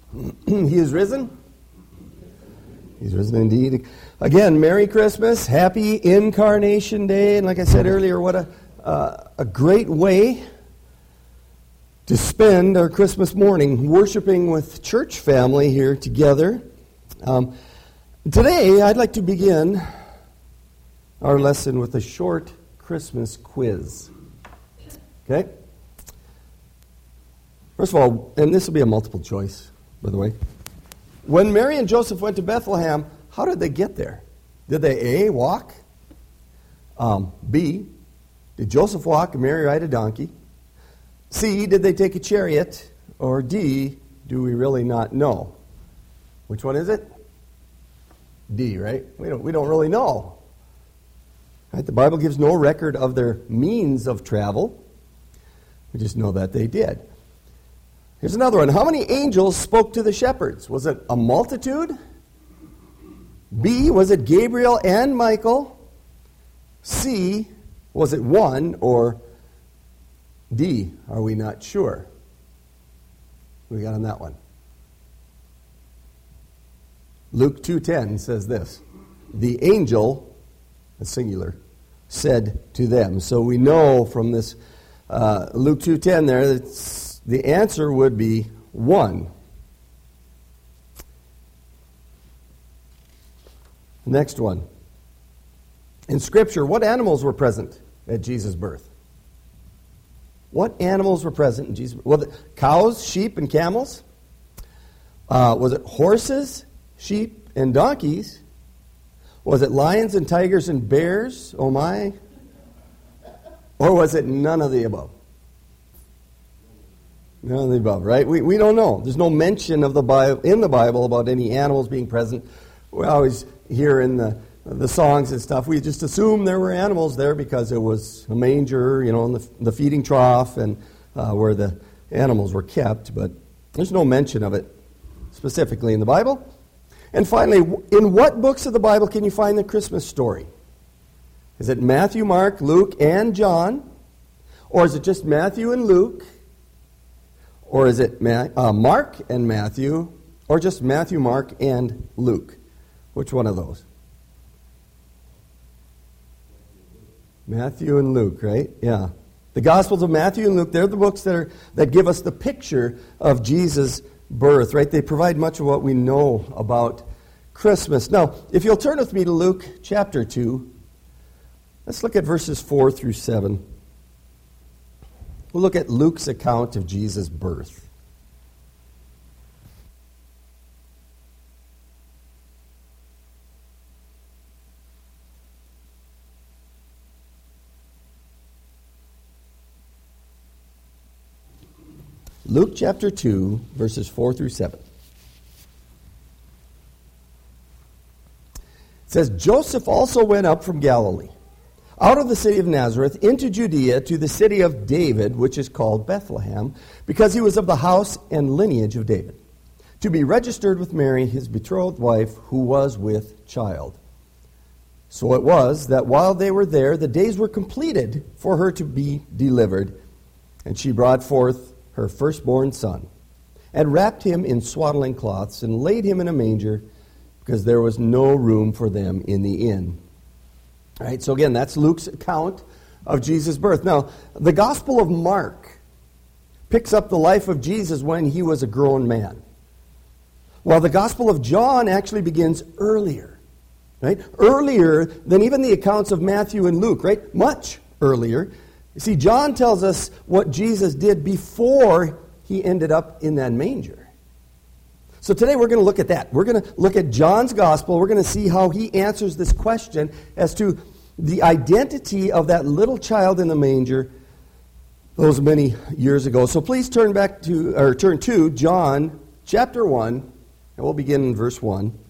He is risen. He's risen indeed. Again, Merry Christmas. Happy Incarnation Day. And like I said earlier, what a great way to spend our Christmas morning worshiping with church family here together. Today, I'd like to begin our lesson with a short Christmas quiz. Okay? First of all, and this will be a multiple choice, by the way. When Mary and Joseph went to Bethlehem, how did they get there? Did they A, walk? B, did Joseph walk and Mary ride a donkey? C, did they take a chariot? Or D, do we really not know? Which one is it? D, right? We don't really know. Right? The Bible gives no record of their means of travel. We just know that they did. Here's another one. How many angels spoke to the shepherds? Was it a multitude? B, was it Gabriel and Michael? C, was it one? Or D, are we not sure? What do we got on that one? Luke 2:10 says this. The angel, a singular, said to them. So we know from this Luke 2:10 there that the answer would be 1. Next one. In Scripture, what animals were present at Jesus' birth? What animals were present in Jesus' birth? Was it cows, sheep, and camels? Was it horses, sheep, and donkeys? Was it lions and tigers and bears? Oh my. Or was it none of the above? None of the above, right? We don't know. There's no mention of in the Bible about any animals being present. We always hear in the songs and stuff, we just assume there were animals there because it was a manger, in the feeding trough and where the animals were kept. But there's no mention of it specifically in the Bible. And finally, in what books of the Bible can you find the Christmas story? Is it Matthew, Mark, Luke, and John? Or is it just Matthew and Luke? Or is it Mark and Matthew? Or just Matthew, Mark, and Luke? Which one of those? Matthew and Luke, right? Yeah. The Gospels of Matthew and Luke, they're the books that give us the picture of Jesus' birth, right? They provide much of what we know about Christmas. Now, if you'll turn with me to Luke chapter 2, let's look at verses 4 through 7. We'll look at Luke's account of Jesus' birth. Luke chapter 2, verses 4 through 7. It says, Joseph also went up from Galilee, out of the city of Nazareth, into Judea, to the city of David, which is called Bethlehem, because he was of the house and lineage of David, to be registered with Mary, his betrothed wife, who was with child. So it was that while they were there, the days were completed for her to be delivered, and she brought forth her firstborn son, and wrapped him in swaddling cloths, and laid him in a manger, because there was no room for them in the inn. All right, so again, that's Luke's account of Jesus' birth. Now, the Gospel of Mark picks up the life of Jesus when he was a grown man, while the Gospel of John actually begins earlier, right? Earlier than even the accounts of Matthew and Luke, right? Much earlier. You see, John tells us what Jesus did before he ended up in that manger. So today we're going to look at that. We're going to look at John's gospel. We're going to see how he answers this question as to the identity of that little child in the manger those many years ago. So please turn to John chapter 1, and we'll begin in verse 1.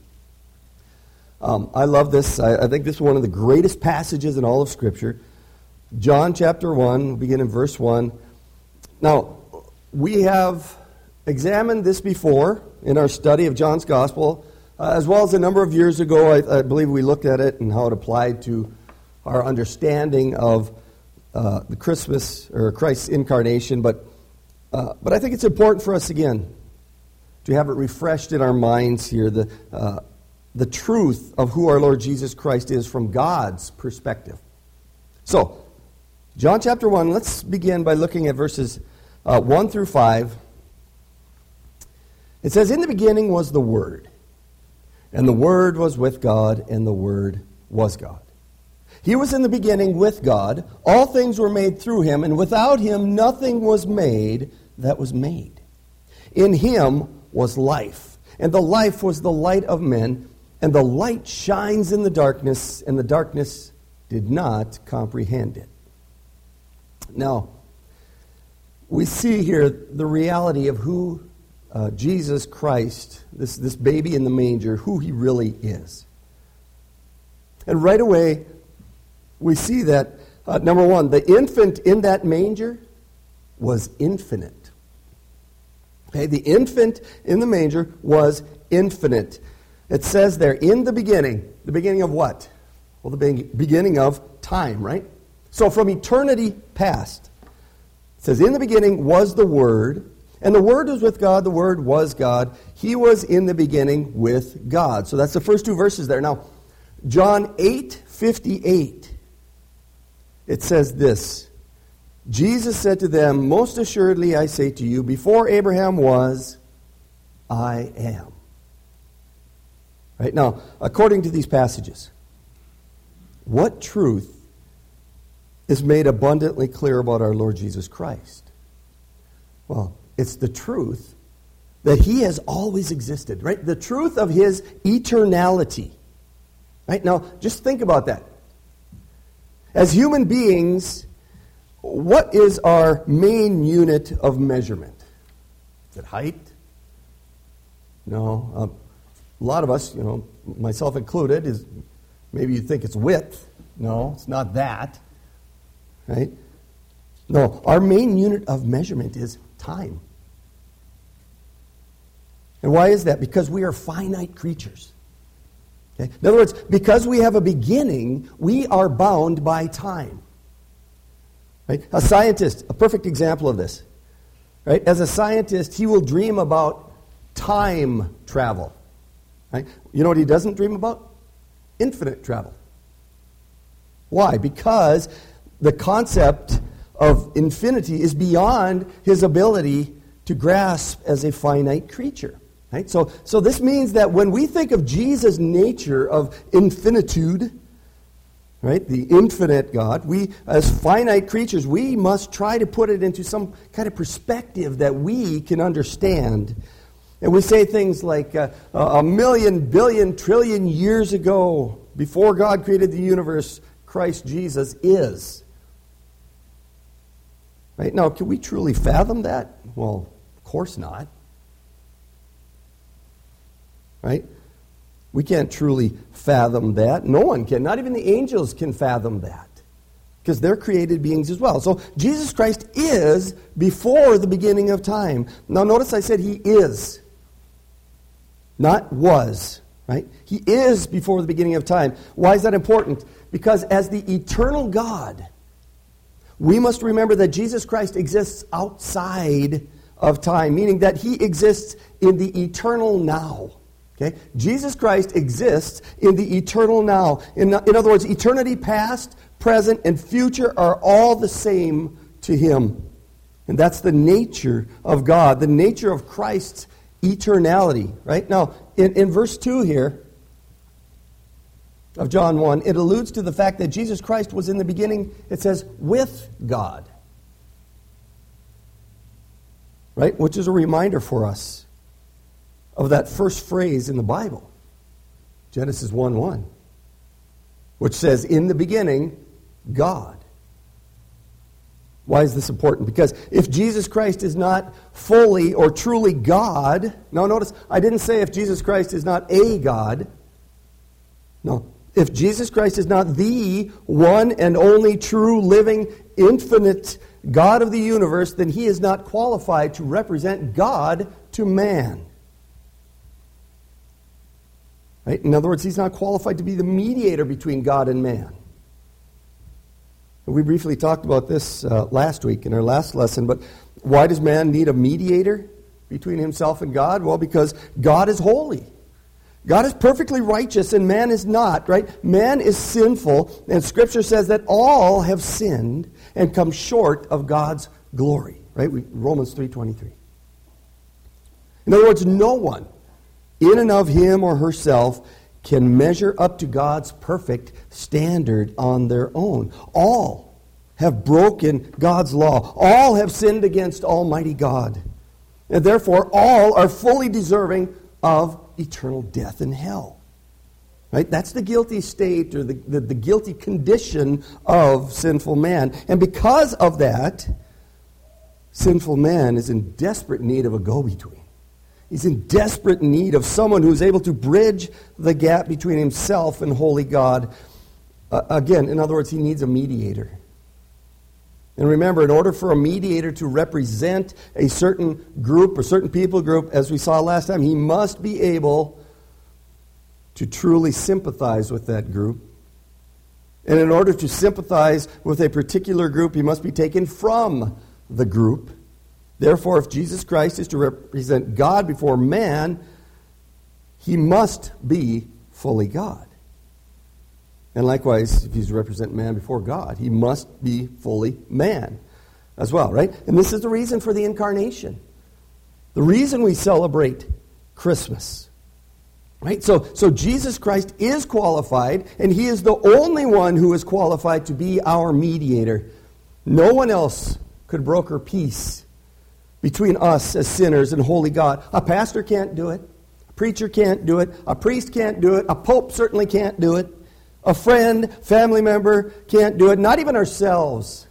I love this. I think this is one of the greatest passages in all of Scripture. John chapter 1, we'll begin in verse 1. Now, we have examined this before in our study of John's Gospel, as well as a number of years ago. I believe we looked at it and how it applied to our understanding of the Christmas or Christ's incarnation. But I think it's important for us again to have it refreshed in our minds here, the truth of who our Lord Jesus Christ is from God's perspective. So, John chapter 1, let's begin by looking at verses 1 through 5. It says, "In the beginning was the Word, and the Word was with God, and the Word was God. He was in the beginning with God. All things were made through him, and without him nothing was made that was made. In him was life, and the life was the light of men, and the light shines in the darkness, and the darkness did not comprehend it." Now, we see here the reality of who Jesus Christ, this baby in the manger, who he really is. And right away, we see that, number one, the infant in that manger was infinite. Okay, the infant in the manger was infinite. It says there, in the beginning of what? Well, the beginning of time, right? So from eternity past, it says, in the beginning was the Word, and the Word was with God, the Word was God. He was in the beginning with God. So that's the first two verses there. Now, John 8:58, it says this, "Jesus said to them, most assuredly I say to you, before Abraham was, I am." Right now, according to these passages, what truth is made abundantly clear about our Lord Jesus Christ? Well, it's the truth that he has always existed, right? The truth of his eternality. Right? Now, just think about that. As human beings, what is our main unit of measurement? Is it height? No. A lot of us, myself included, is maybe you think it's width. No, it's not that. Right? No, our main unit of measurement is time. And why is that? Because we are finite creatures. Okay? In other words, because we have a beginning, we are bound by time. Right? A scientist, a perfect example of this. Right? As a scientist, he will dream about time travel. Right? You know what he doesn't dream about? Infinite travel. Why? Because the concept of infinity is beyond his ability to grasp as a finite creature. Right? So this means that when we think of Jesus' nature of infinitude, right, the infinite God, we as finite creatures, we must try to put it into some kind of perspective that we can understand. And we say things like a million, billion, trillion years ago, before God created the universe, Christ Jesus is. Right? Now, can we truly fathom that? Well, of course not. Right? We can't truly fathom that. No one can. Not even the angels can fathom that. Because they're created beings as well. So Jesus Christ is before the beginning of time. Now notice I said he is. Not was. Right? He is before the beginning of time. Why is that important? Because as the eternal God, we must remember that Jesus Christ exists outside of time. Meaning that he exists in the eternal now. Okay? Jesus Christ exists in the eternal now. In other words, eternity past, present, and future are all the same to him. And that's the nature of God, the nature of Christ's eternality. Right? Now, in verse 2 here of John 1, it alludes to the fact that Jesus Christ was in the beginning, it says, with God. Right? Which is a reminder for us of that first phrase in the Bible, Genesis 1:1, which says, in the beginning, God. Why is this important? Because if Jesus Christ is not fully or truly God, now notice, I didn't say if Jesus Christ is not a God. No. If Jesus Christ is not the one and only true, living, infinite God of the universe, then he is not qualified to represent God to man. Right? In other words, he's not qualified to be the mediator between God and man. We briefly talked about this last week in our last lesson, but why does man need a mediator? between himself and God? Well, because God is holy. God is perfectly righteous and man is not, right? Man is sinful, and Scripture says that all have sinned and come short of God's glory, right? Romans 3:23. In other words, no one in and of him or herself can measure up to God's perfect standard on their own. All have broken God's law. All have sinned against Almighty God. And therefore, all are fully deserving of eternal death in hell. Right? That's the guilty state or the guilty condition of sinful man. And because of that, sinful man is in desperate need of a go-between. He's in desperate need of someone who's able to bridge the gap between himself and holy God. Again, in other words, he needs a mediator. And remember, in order for a mediator to represent a certain group or certain people group, as we saw last time, he must be able to truly sympathize with that group. And in order to sympathize with a particular group, he must be taken from the group. Therefore, if Jesus Christ is to represent God before man, he must be fully God. And likewise, if he's to represent man before God, he must be fully man as well, right? And this is the reason for the incarnation. The reason we celebrate Christmas. Right? So Jesus Christ is qualified, and he is the only one who is qualified to be our mediator. No one else could broker peace between us as sinners and holy God. A pastor can't do it. A preacher can't do it. A priest can't do it. A pope certainly can't do it. A friend, family member can't do it. Not even ourselves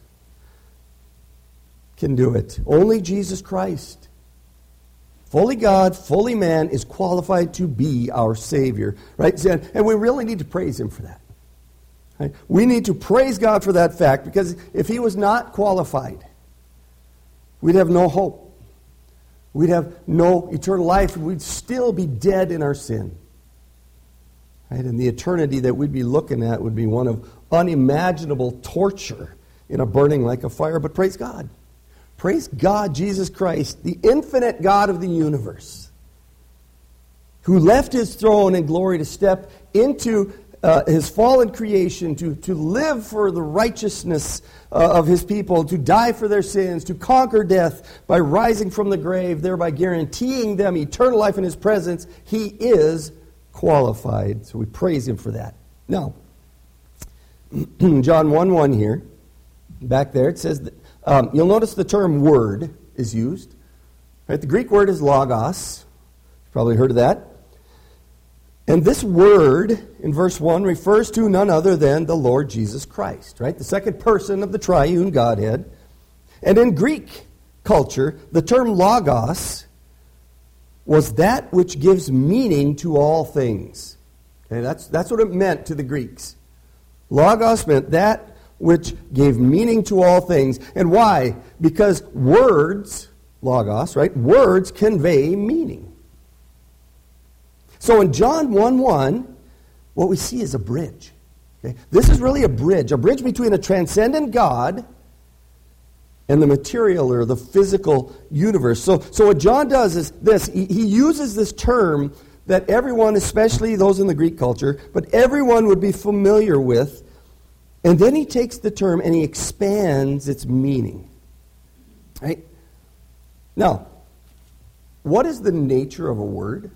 can do it. Only Jesus Christ, fully God, fully man, is qualified to be our Savior. Right? And we really need to praise him for that. Right? We need to praise God for that fact, because if he was not qualified, we'd have no hope. We'd have no eternal life. We'd still be dead in our sin. Right? And the eternity that we'd be looking at would be one of unimaginable torture in a burning like a fire. But praise God. Praise God, Jesus Christ, the infinite God of the universe, who left his throne in glory to step into his fallen creation, to live for the righteousness of his people, to die for their sins, to conquer death by rising from the grave, thereby guaranteeing them eternal life in his presence. He is qualified. So we praise him for that. Now, John 1:1 here, back there, it says that you'll notice the term word is used. Right? The Greek word is logos. You've probably heard of that. And this word in verse 1 refers to none other than the Lord Jesus Christ, right? The second person of the triune Godhead. And in Greek culture, the term logos was that which gives meaning to all things. Okay, that's what it meant to the Greeks. Logos meant that which gave meaning to all things. And why? Because words, logos, right? Words convey meaning. So in John 1:1, what we see is a bridge. Okay? This is really a bridge between a transcendent God and the material or the physical universe. So what John does is this. He uses this term that everyone, especially those in the Greek culture, but everyone would be familiar with. And then he takes the term and he expands its meaning. Right? Now, what is the nature of a word?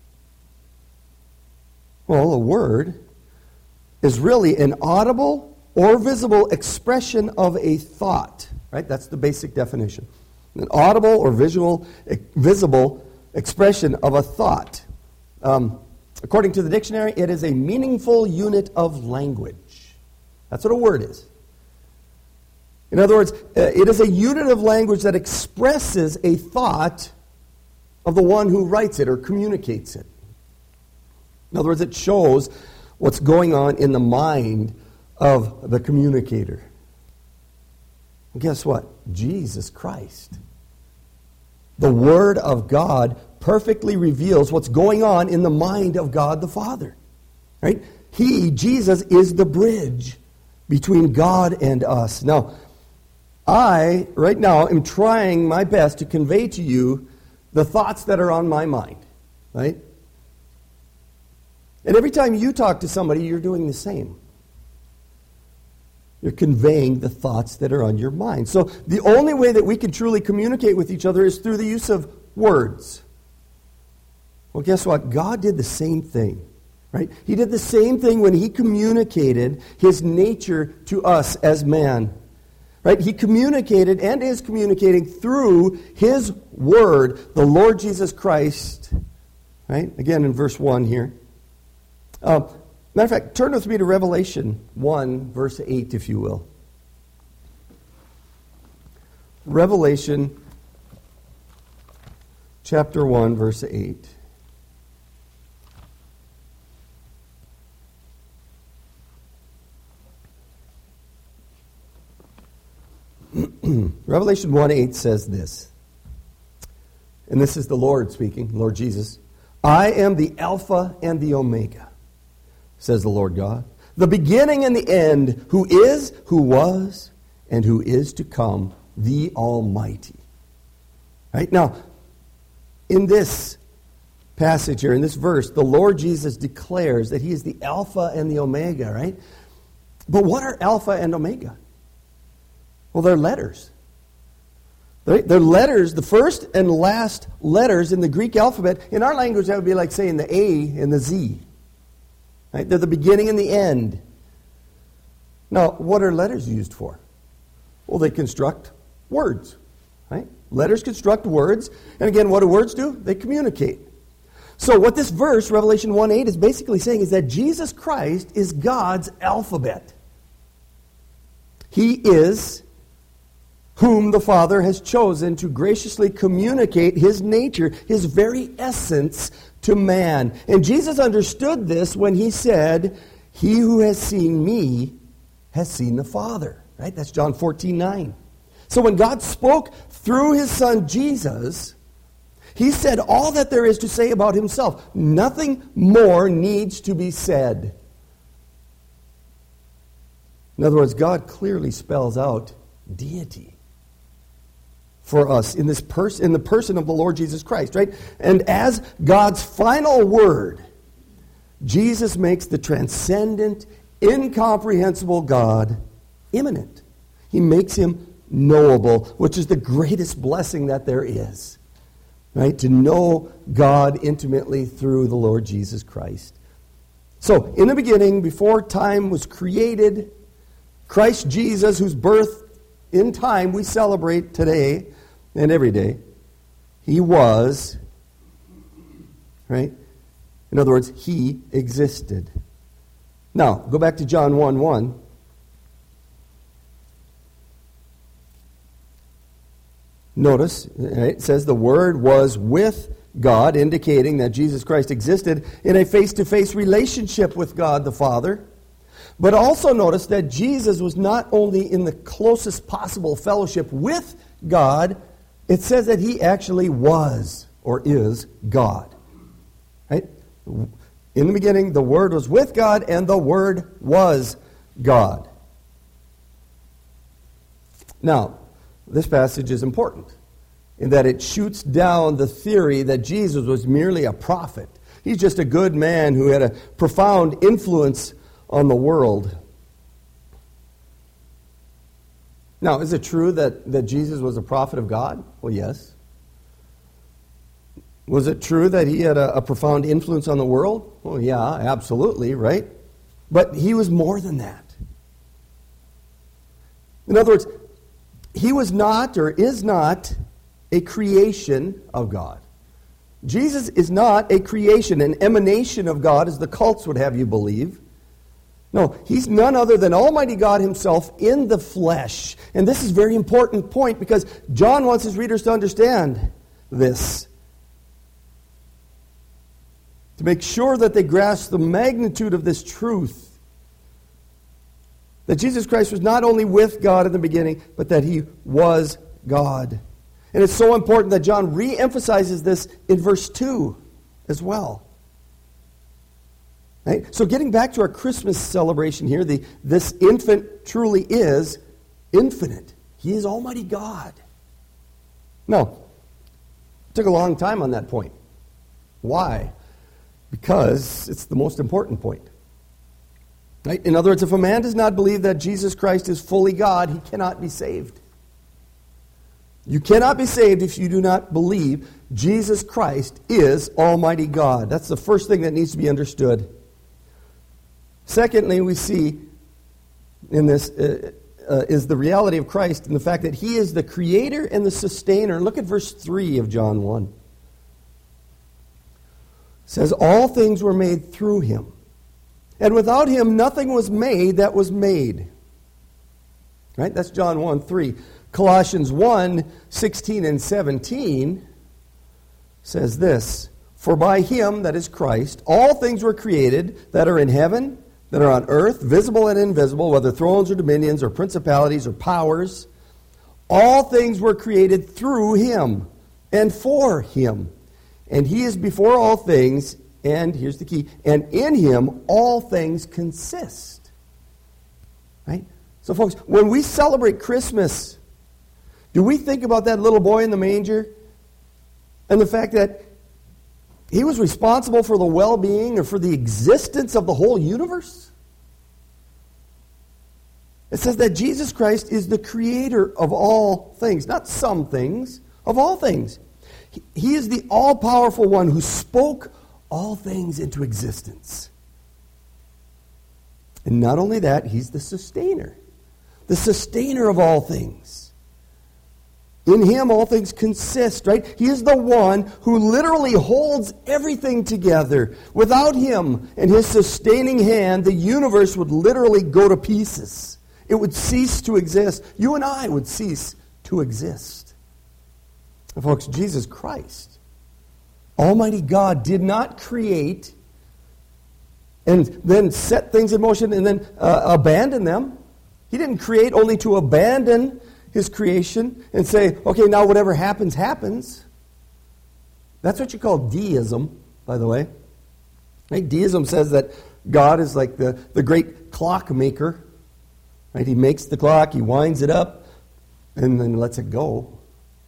Well, a word is really an audible or visible expression of a thought. Right? That's the basic definition. An audible or visible expression of a thought. According to the dictionary, it is a meaningful unit of language. That's what a word is. In other words, it is a unit of language that expresses a thought of the one who writes it or communicates it. In other words, it shows what's going on in the mind of the communicator. And guess what? Jesus Christ, the Word of God, perfectly reveals what's going on in the mind of God the Father. Right? He, Jesus, is the bridge between God and us. Now, I, right now, am trying my best to convey to you the thoughts that are on my mind, right? And every time you talk to somebody, you're doing the same. You're conveying the thoughts that are on your mind. So the only way that we can truly communicate with each other is through the use of words. Well, guess what? God did the same thing, right? He did the same thing when he communicated his nature to us as man. Right? He communicated and is communicating through his word, the Lord Jesus Christ. Right? Again in verse 1 here. Matter of fact, turn with me to Revelation 1, verse 8, if you will. Revelation chapter 1, verse 8. Revelation 1:8 says this, and this is the Lord speaking, Lord Jesus. I am the Alpha and the Omega, says the Lord God, the beginning and the end, who is, who was, and who is to come, the Almighty. Right? Now, in this passage here, in this verse, the Lord Jesus declares that he is the Alpha and the Omega, right? But what are Alpha and Omega? Well, they're letters. They're letters, the first and last letters in the Greek alphabet. In our language, that would be like saying the A and the Z. Right? They're the beginning and the end. Now, what are letters used for? Well, they construct words. Right? Letters construct words. And again, what do words do? They communicate. So what this verse, Revelation 1:8, is basically saying is that Jesus Christ is God's alphabet. He is whom the Father has chosen to graciously communicate his nature, his very essence, to man. And Jesus understood this when he said, he who has seen me has seen the Father. Right? That's John 14:9. So when God spoke through his Son Jesus, he said all that there is to say about himself. Nothing more needs to be said. In other words, God clearly spells out deity for us in this in the person of the Lord Jesus Christ, right? And as God's final word, Jesus makes the transcendent, incomprehensible God immanent. He makes him knowable, which is the greatest blessing that there is, right? To know God intimately through the Lord Jesus Christ. So, in the beginning, before time was created, Christ Jesus, whose birth in time we celebrate today and every day, he was, right? In other words, he existed. Now, go back to John 1:1. Notice, it says the Word was with God, indicating that Jesus Christ existed in a face-to-face relationship with God the Father. But also notice that Jesus was not only in the closest possible fellowship with God, it says that he actually was or is God. Right? In the beginning, the Word was with God, and the Word was God. Now, this passage is important in that it shoots down the theory that Jesus was merely a prophet. He's just a good man who had a profound influence on the world. Now, is it true that Jesus was a prophet of God? Well, yes. Was it true that he had a profound influence on the world? Well, yeah, absolutely, right? But he was more than that. In other words, he was not or is not a creation of God. Jesus is not a creation, an emanation of God, as the cults would have you believe. No, he's none other than Almighty God himself in the flesh. And this is a very important point because John wants his readers to understand this. To make sure that they grasp the magnitude of this truth. That Jesus Christ was not only with God in the beginning, but that he was God. And it's so important that John re-emphasizes this in verse 2 as well. Right? So getting back to our Christmas celebration here, this infant truly is infinite. He is Almighty God. Now, Took a long time on that point. Why? Because it's the most important point. Right? In other words, if a man does not believe that Jesus Christ is fully God, he cannot be saved. You cannot be saved if you do not believe Jesus Christ is Almighty God. That's the first thing that needs to be understood. Secondly, we see in this is the reality of Christ and the fact that He is the creator and the sustainer. Look at verse 3 of John 1. It says, all things were made through Him, and without Him nothing was made that was made. Right? That's John 1:3. Colossians 1:16 and 17 says this, for by Him, that is Christ, all things were created that are in heaven, that are on earth, visible and invisible, whether thrones or dominions or principalities or powers. All things were created through Him and for Him. And He is before all things, and here's the key, and in Him all things consist. Right? So folks, when we celebrate Christmas, do we think about that little boy in the manger and the fact that He was responsible for the well-being or for the existence of the whole universe? It says that Jesus Christ is the creator of all things, not some things, of all things. He is the all-powerful one who spoke all things into existence. And not only that, He's the sustainer of all things. In Him all things consist, right? He is the one who literally holds everything together. Without Him and His sustaining hand, the universe would literally go to pieces. It would cease to exist. You and I would cease to exist. And folks, Jesus Christ, Almighty God, did not create and then set things in motion and then abandon them. He didn't create only to abandon His creation and say, okay, now whatever happens, happens. That's what you call deism, by the way. Right? Deism says that God is like the great clockmaker. Right? He makes the clock, He winds it up, and then lets it go.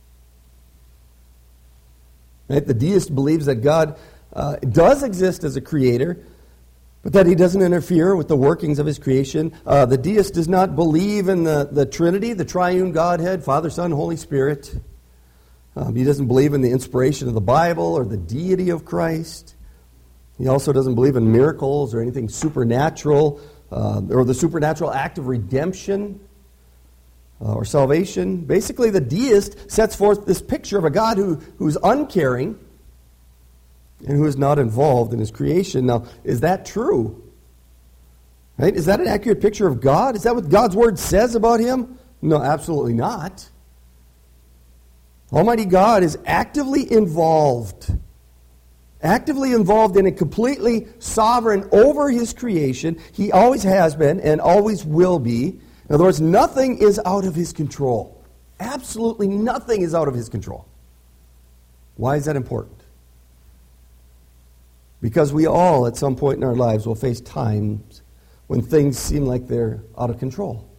Right? The deist believes that God does exist as a creator, but that He doesn't interfere with the workings of His creation. The deist does not believe in the Trinity, the triune Godhead, Father, Son, Holy Spirit. He doesn't believe in the inspiration of the Bible or the deity of Christ. He also doesn't believe in miracles or anything supernatural, or the supernatural act of redemption or salvation. Basically, the deist sets forth this picture of a God who's uncaring and who is not involved in His creation. Now, is that true? Right? Is that an accurate picture of God? Is that what God's Word says about Him? No, absolutely not. Almighty God is actively involved in and completely sovereign over His creation. He always has been and always will be. In other words, nothing is out of His control. Absolutely nothing is out of His control. Why is that important? Because we all, at some point in our lives, will face times when things seem like they're out of control.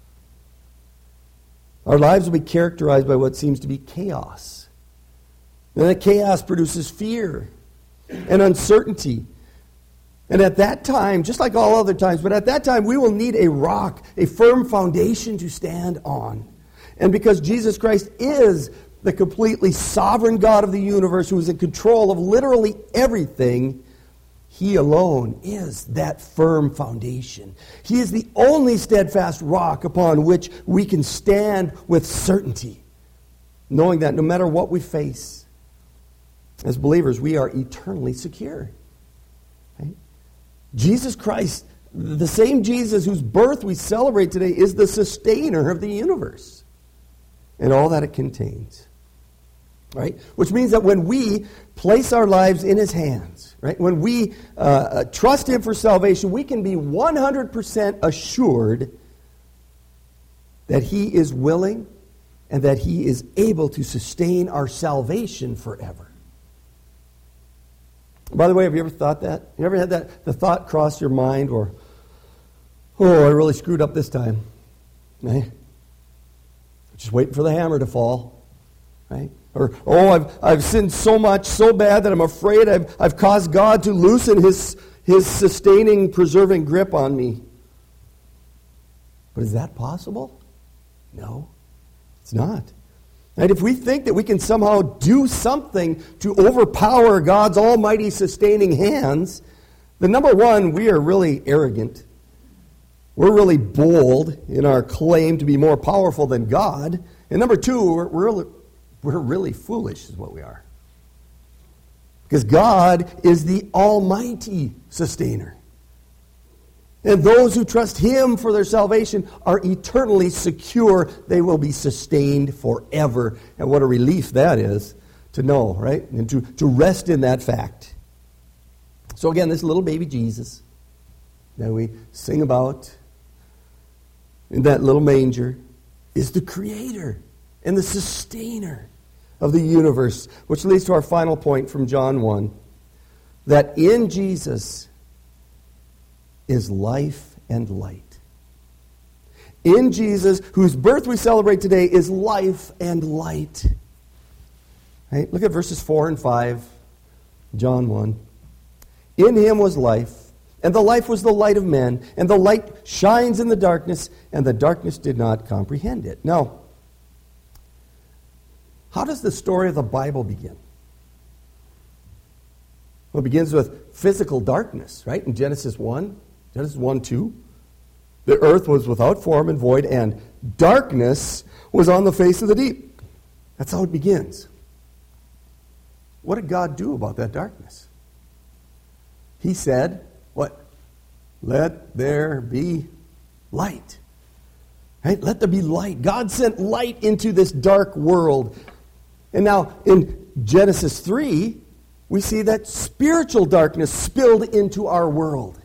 Our lives will be characterized by what seems to be chaos. And that chaos produces fear and uncertainty. And at that time, just like all other times, but at that time we will need a rock, a firm foundation to stand on. And because Jesus Christ is the completely sovereign God of the universe who is in control of literally everything, He alone is that firm foundation. He is the only steadfast rock upon which we can stand with certainty, knowing that no matter what we face, as believers, we are eternally secure. Right? Jesus Christ, the same Jesus whose birth we celebrate today, is the sustainer of the universe and all that it contains. Right? Which means that when we place our lives in His hands, right? When we trust Him for salvation, we can be 100% assured that He is willing and that He is able to sustain our salvation forever. By the way, have you ever thought that? You ever had the thought cross your mind, or, I really screwed up this time? Eh? Just waiting for the hammer to fall. right? Or, oh, I've sinned so much, so bad that I'm afraid I've caused God to loosen his sustaining, preserving grip on me. But is that possible? No, it's not. And if we think that we can somehow do something to overpower God's almighty sustaining hands, then number one, we are really arrogant. We're really bold in our claim to be more powerful than God. And number two, we're really foolish is what we are. Because God is the almighty sustainer. And those who trust him for their salvation are eternally secure. They will be sustained forever. And what a relief that is to know, right? And to rest in that fact. So again, this little baby Jesus that we sing about in that little manger is the creator and the sustainer of the universe, which leads to our final point from John 1, that in Jesus is life and light. In Jesus, whose birth we celebrate today, is life and light. Right? Look at verses 4 and 5, John 1. In him was life, and the life was the light of men, and the light shines in the darkness, and the darkness did not comprehend it. Now, how does the story of the Bible begin? Well, it begins with physical darkness, right? In Genesis 1, Genesis 1:2. The earth was without form and void, and darkness was on the face of the deep. That's how it begins. What did God do about that darkness? He said, what? Let there be light. Right? Let there be light. God sent light into this dark world. And now in Genesis 3, we see that spiritual darkness spilled into our world.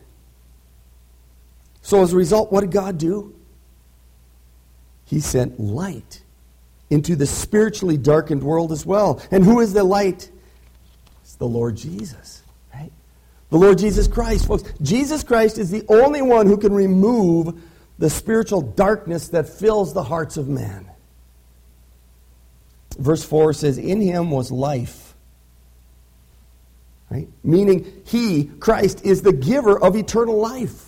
So as a result, what did God do? He sent light into the spiritually darkened world as well. And who is the light? It's the Lord Jesus, right? The Lord Jesus Christ, folks. Jesus Christ is the only one who can remove the spiritual darkness that fills the hearts of man. Verse 4 says, in him was life. Right? Meaning he, Christ, is the giver of eternal life.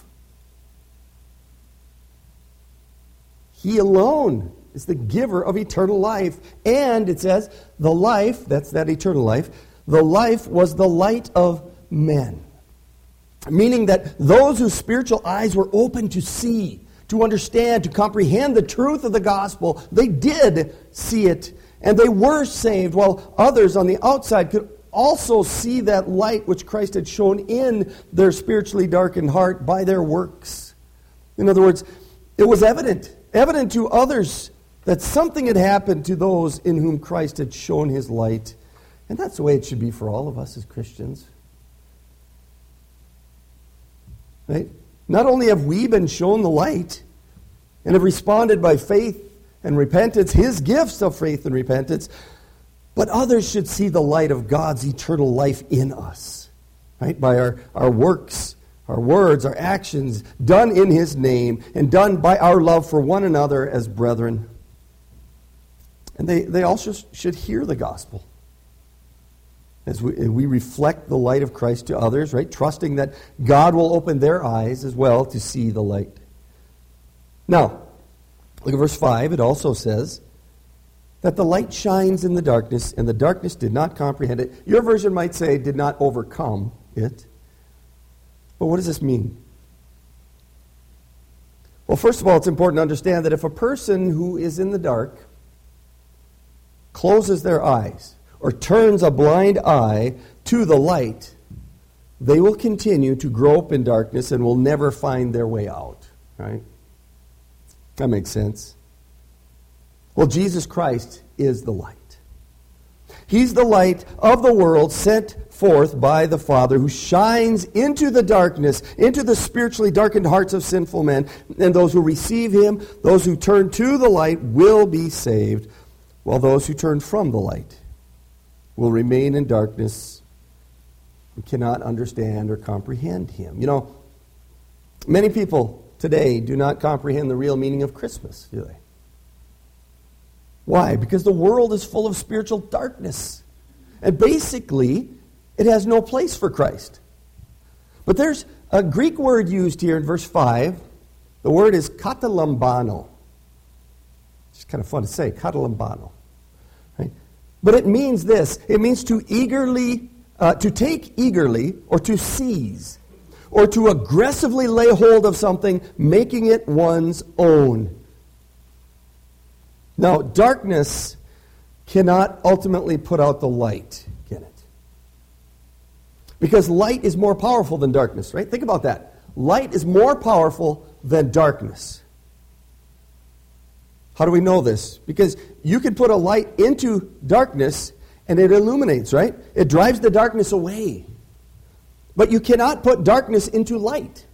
He alone is the giver of eternal life. And it says, the life, that's that eternal life, the life was the light of men. Meaning that those whose spiritual eyes were open to see, to understand, to comprehend the truth of the gospel, they did see it, and they were saved, while others on the outside could also see that light which Christ had shown in their spiritually darkened heart by their works. In other words, it was evident to others that something had happened to those in whom Christ had shown his light. And that's the way it should be for all of us as Christians. Right? Not only have we been shown the light and have responded by faith and repentance, his gifts of faith and repentance, but others should see the light of God's eternal life in us, right? By our works, our words, our actions, done in his name, and done by our love for one another as brethren. And they also should hear the gospel as we reflect the light of Christ to others, right? Trusting that God will open their eyes as well to see the light. Now, look at verse 5. It also says that the light shines in the darkness, and the darkness did not comprehend it. Your version might say did not overcome it. But what does this mean? Well, first of all, it's important to understand that if a person who is in the dark closes their eyes or turns a blind eye to the light, they will continue to grope in darkness and will never find their way out. Right? That makes sense. Well, Jesus Christ is the light. He's the light of the world sent forth by the Father, who shines into the darkness, into the spiritually darkened hearts of sinful men. And those who receive him, those who turn to the light, will be saved, while those who turn from the light will remain in darkness and cannot understand or comprehend him. You know, many people today do not comprehend the real meaning of Christmas, do they? Why? Because the world is full of spiritual darkness. And basically, it has no place for Christ. But there's a Greek word used here in verse 5. The word is katalambano. It's kind of fun to say, katalambano. Right? But it means this. It means to take eagerly, or to seize, or to aggressively lay hold of something, making it one's own. Now, darkness cannot ultimately put out the light, can it? Because light is more powerful than darkness, right? Think about that. Light is more powerful than darkness. How do we know this? Because you could put a light into darkness and it illuminates, right? It drives the darkness away. But you cannot put darkness into light.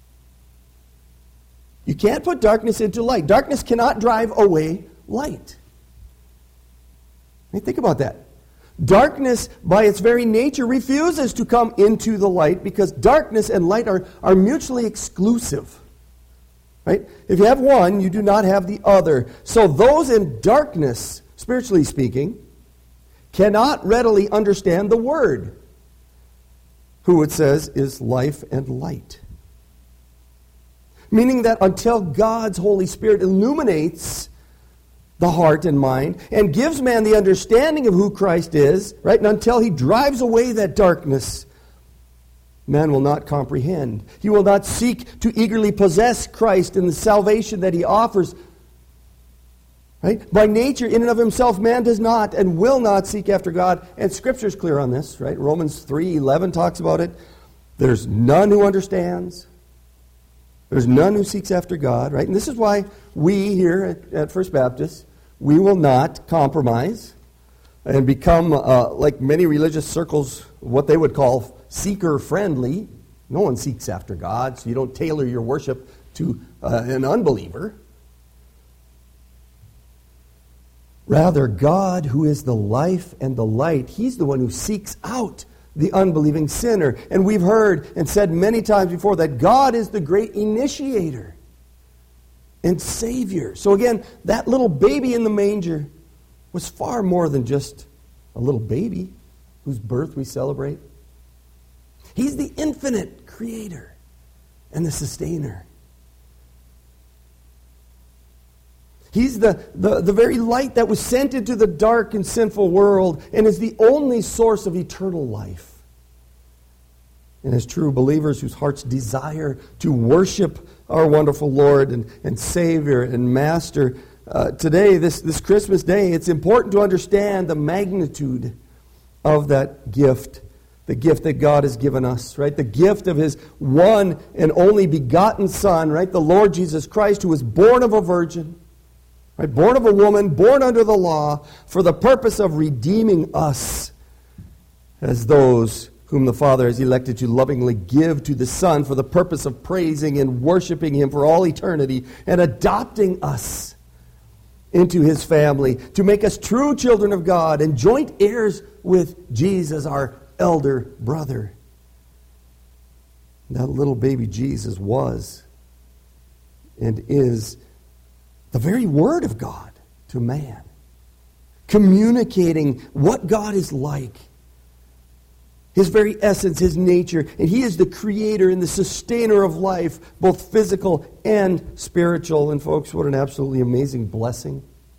You can't put darkness into light. Darkness cannot drive away light. I mean, think about that. Darkness, by its very nature, refuses to come into the light because darkness and light are mutually exclusive. Right? If you have one, you do not have the other. So those in darkness, spiritually speaking, cannot readily understand the Word, who it says is life and light. Meaning that until God's Holy Spirit illuminates the heart and mind and gives man the understanding of who Christ is, right, and until he drives away that darkness, man will not comprehend. He will not seek to eagerly possess Christ and the salvation that he offers. Right? By nature, in and of himself, man does not and will not seek after God. And Scripture is clear on this, right? Romans 3:11 talks about it. There's none who understands. There's none who seeks after God, right? And this is why we here at First Baptist, we will not compromise and become, like many religious circles, what they would call seeker-friendly. No one seeks after God, so you don't tailor your worship to an unbeliever. Rather, God, who is the life and the light, He's the one who seeks out the unbelieving sinner. And we've heard and said many times before that God is the great initiator and Savior. So again, that little baby in the manger was far more than just a little baby whose birth we celebrate. He's the infinite creator and the sustainer. He's the very light that was sent into the dark and sinful world and is the only source of eternal life. And as true believers whose hearts desire to worship our wonderful Lord and Savior and Master, today, this Christmas day, it's important to understand the magnitude of that gift, the gift that God has given us, right? The gift of His one and only begotten Son, right? The Lord Jesus Christ, who was born of a virgin, right? Born of a woman, born under the law, for the purpose of redeeming us as those whom the Father has elected to lovingly give to the Son for the purpose of praising and worshiping Him for all eternity and adopting us into His family to make us true children of God and joint heirs with Jesus, our elder brother. That little baby Jesus was and is the very Word of God to man, communicating what God is like, His very essence, His nature, and He is the creator and the sustainer of life, both physical and spiritual. And folks, what an absolutely amazing blessing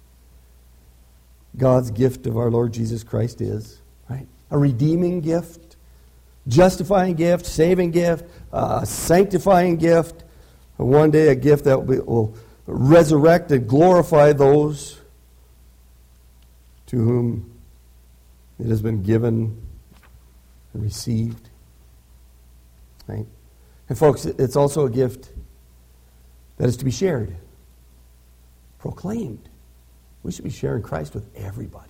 God's gift of our Lord Jesus Christ is, right? A redeeming gift, justifying gift, saving gift, sanctifying gift, one day a gift that will resurrect and glorify those to whom it has been given and received. Right? And folks, it's also a gift that is to be shared, proclaimed. We should be sharing Christ with everybody.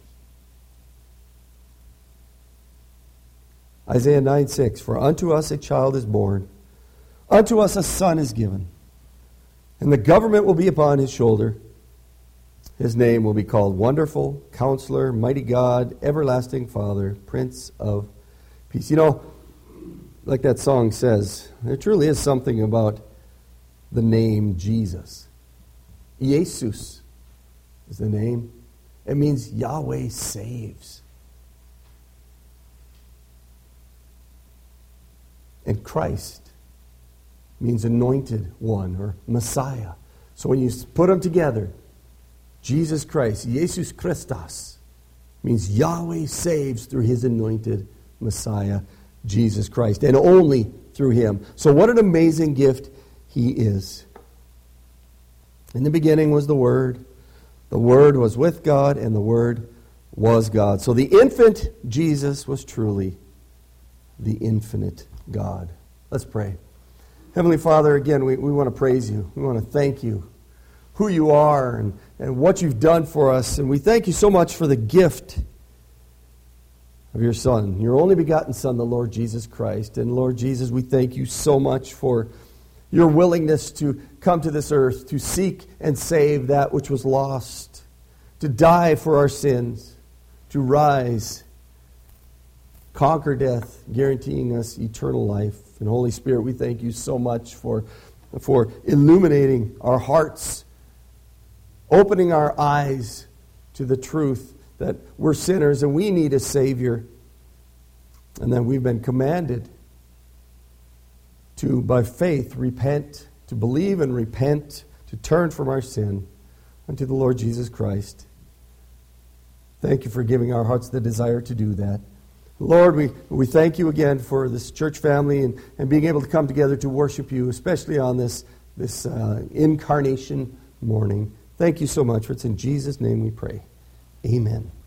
Isaiah 9:6, for unto us a child is born, unto us a son is given, and the government will be upon his shoulder. His name will be called Wonderful, Counselor, Mighty God, Everlasting Father, Prince of Peace. You know, like that song says, there truly is something about the name Jesus. Jesus is the name. It means Yahweh saves. And Christ means anointed one or Messiah. So when you put them together, Jesus Christ, Jesus Christos, means Yahweh saves through his anointed Messiah, Jesus Christ, and only through him. So what an amazing gift he is. In the beginning was the Word. The Word was with God, and the Word was God. So the infant Jesus was truly the infinite God. Let's pray. Heavenly Father, again, we want to praise you. We want to thank you, who you are and what you've done for us. And we thank you so much for the gift of your Son, your only begotten Son, the Lord Jesus Christ. And Lord Jesus, we thank you so much for your willingness to come to this earth, to seek and save that which was lost, to die for our sins, to rise, conquer death, guaranteeing us eternal life. And Holy Spirit, we thank you so much for illuminating our hearts, opening our eyes to the truth that we're sinners and we need a Savior. And that we've been commanded to, by faith, repent, to believe and repent, to turn from our sin unto the Lord Jesus Christ. Thank you for giving our hearts the desire to do that. Lord, we thank you again for this church family and being able to come together to worship you, especially on this incarnation morning. Thank you so much. For it's in Jesus' name we pray. Amen.